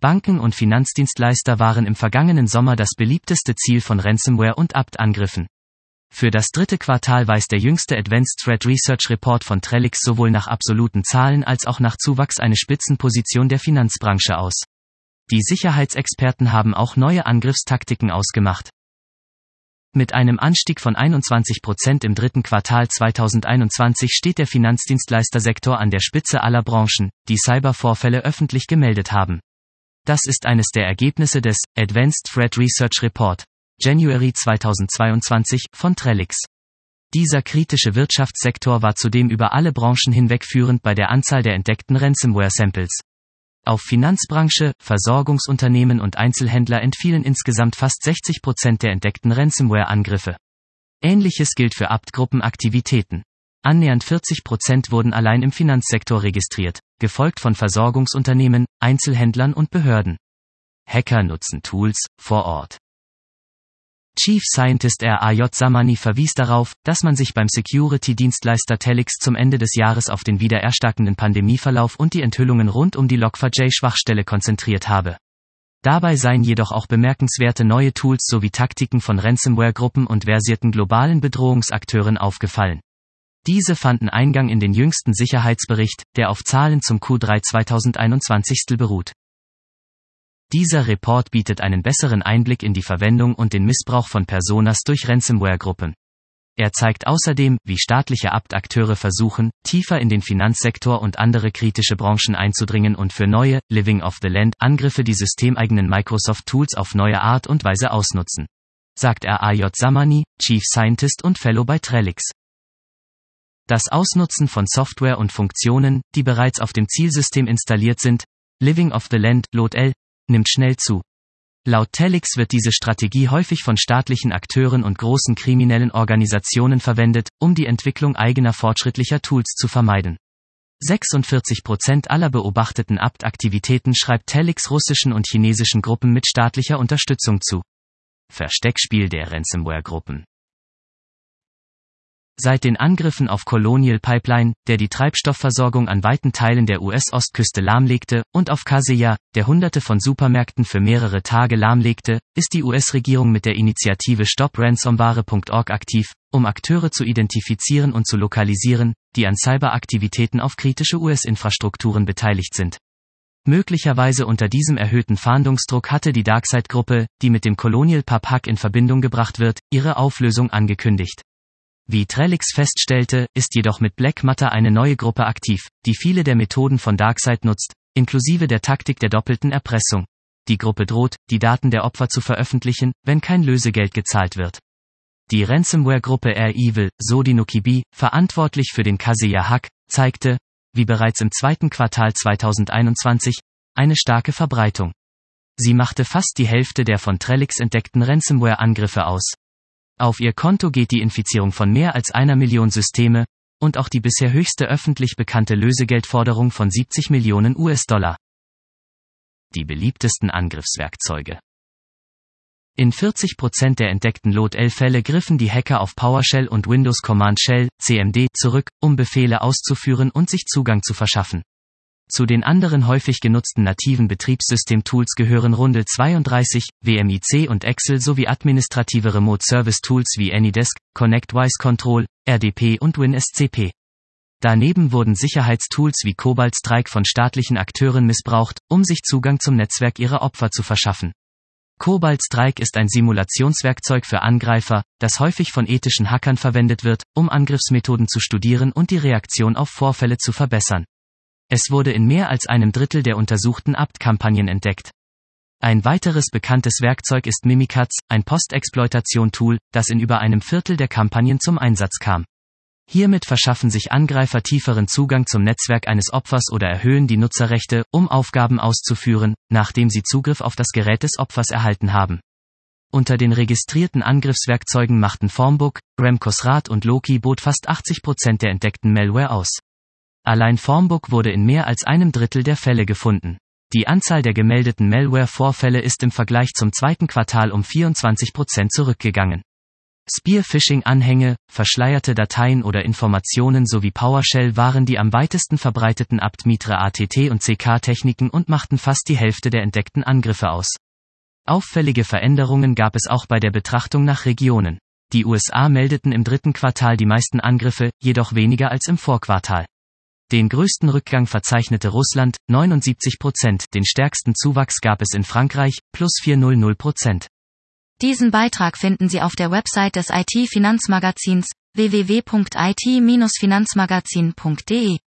Banken und Finanzdienstleister waren im vergangenen Sommer das beliebteste Ziel von Ransomware- und Apt-Angriffen. Für das dritte Quartal weist der jüngste Advanced Threat Research Report von Trellix sowohl nach absoluten Zahlen als auch nach Zuwachs eine Spitzenposition der Finanzbranche aus. Die Sicherheitsexperten haben auch neue Angriffstaktiken ausgemacht. Mit einem Anstieg von 21% im dritten Quartal 2021 steht der Finanzdienstleistersektor an der Spitze aller Branchen, die Cybervorfälle öffentlich gemeldet haben. Das ist eines der Ergebnisse des Advanced Threat Research Report, January 2022, von Trellix. Dieser kritische Wirtschaftssektor war zudem über alle Branchen hinweg führend bei der Anzahl der entdeckten Ransomware-Samples. Auf Finanzbranche, Versorgungsunternehmen und Einzelhändler entfielen insgesamt fast 60% der entdeckten Ransomware-Angriffe. Ähnliches gilt für Apt-Gruppenaktivitäten. Annähernd 40% wurden allein im Finanzsektor registriert, gefolgt von Versorgungsunternehmen, Einzelhändlern und Behörden. Hacker nutzen Tools vor Ort. Chief Scientist R.A.J. Zamani verwies darauf, dass man sich beim Security-Dienstleister Trellix zum Ende des Jahres auf den wieder erstarkenden Pandemieverlauf und die Enthüllungen rund um die Log4j-Schwachstelle konzentriert habe. Dabei seien jedoch auch bemerkenswerte neue Tools sowie Taktiken von Ransomware-Gruppen und versierten globalen Bedrohungsakteuren aufgefallen. Diese fanden Eingang in den jüngsten Sicherheitsbericht, der auf Zahlen zum Q3 2021 beruht. Dieser Report bietet einen besseren Einblick in die Verwendung und den Missbrauch von Personas durch Ransomware-Gruppen. Er zeigt außerdem, wie staatliche Apt-Akteure versuchen, tiefer in den Finanzsektor und andere kritische Branchen einzudringen und für neue, Living-off-the-Land-Angriffe die systemeigenen Microsoft-Tools auf neue Art und Weise ausnutzen. Sagt R.A.J. Zamani, Chief Scientist und Fellow bei Trellix. Das Ausnutzen von Software und Funktionen, die bereits auf dem Zielsystem installiert sind, Living-off-the-Land, LOL, nimmt schnell zu. Laut Trellix wird diese Strategie häufig von staatlichen Akteuren und großen kriminellen Organisationen verwendet, um die Entwicklung eigener fortschrittlicher Tools zu vermeiden. 46% aller beobachteten Apt-Aktivitäten schreibt Trellix russischen und chinesischen Gruppen mit staatlicher Unterstützung zu. Versteckspiel der Ransomware-Gruppen. Seit den Angriffen auf Colonial Pipeline, der die Treibstoffversorgung an weiten Teilen der US-Ostküste lahmlegte, und auf Kaseya, der Hunderte von Supermärkten für mehrere Tage lahmlegte, ist die US-Regierung mit der Initiative StopRansomware.org aktiv, um Akteure zu identifizieren und zu lokalisieren, die an Cyberaktivitäten auf kritische US-Infrastrukturen beteiligt sind. Möglicherweise unter diesem erhöhten Fahndungsdruck hatte die DarkSide-Gruppe, die mit dem Colonial Pub-Hack in Verbindung gebracht wird, ihre Auflösung angekündigt. Wie Trellix feststellte, ist jedoch mit Black Matter eine neue Gruppe aktiv, die viele der Methoden von DarkSide nutzt, inklusive der Taktik der doppelten Erpressung. Die Gruppe droht, die Daten der Opfer zu veröffentlichen, wenn kein Lösegeld gezahlt wird. Die Ransomware-Gruppe R-Evil, Sodinokibi, verantwortlich für den Kaseya-Hack, zeigte, wie bereits im zweiten Quartal 2021, eine starke Verbreitung. Sie machte fast die Hälfte der von Trellix entdeckten Ransomware-Angriffe aus. Auf ihr Konto geht die Infizierung von mehr als 1 Million Systeme, und auch die bisher höchste öffentlich bekannte Lösegeldforderung von 70 Millionen US-Dollar. Die beliebtesten Angriffswerkzeuge. In 40% der entdeckten LOL-Fälle griffen die Hacker auf PowerShell und Windows Command Shell, CMD, zurück, um Befehle auszuführen und sich Zugang zu verschaffen. Zu den anderen häufig genutzten nativen Betriebssystem-Tools gehören Rundle 32, WMIC und Excel sowie administrative Remote-Service-Tools wie AnyDesk, ConnectWise Control, RDP und WinSCP. Daneben wurden Sicherheitstools wie Cobalt Strike von staatlichen Akteuren missbraucht, um sich Zugang zum Netzwerk ihrer Opfer zu verschaffen. Cobalt Strike ist ein Simulationswerkzeug für Angreifer, das häufig von ethischen Hackern verwendet wird, um Angriffsmethoden zu studieren und die Reaktion auf Vorfälle zu verbessern. Es wurde in mehr als einem Drittel der untersuchten Apt-Kampagnen entdeckt. Ein weiteres bekanntes Werkzeug ist Mimikatz, ein Postexploitation-Tool, das in über einem Viertel der Kampagnen zum Einsatz kam. Hiermit verschaffen sich Angreifer tieferen Zugang zum Netzwerk eines Opfers oder erhöhen die Nutzerrechte, um Aufgaben auszuführen, nachdem sie Zugriff auf das Gerät des Opfers erhalten haben. Unter den registrierten Angriffswerkzeugen machten Formbook, Gremcos-Rat und Loki-Bot fast 80% der entdeckten Malware aus. Allein Formbook wurde in mehr als einem Drittel der Fälle gefunden. Die Anzahl der gemeldeten Malware-Vorfälle ist im Vergleich zum zweiten Quartal um 24% zurückgegangen. Spear-Phishing-Anhänge, verschleierte Dateien oder Informationen sowie PowerShell waren die am weitesten verbreiteten Apt-Mitre ATT und CK-Techniken und machten fast die Hälfte der entdeckten Angriffe aus. Auffällige Veränderungen gab es auch bei der Betrachtung nach Regionen. Die USA meldeten im dritten Quartal die meisten Angriffe, jedoch weniger als im Vorquartal. Den größten Rückgang verzeichnete Russland, 79%, den stärksten Zuwachs gab es in Frankreich, plus 400%. Diesen Beitrag finden Sie auf der Website des IT-Finanzmagazins, www.it-finanzmagazin.de.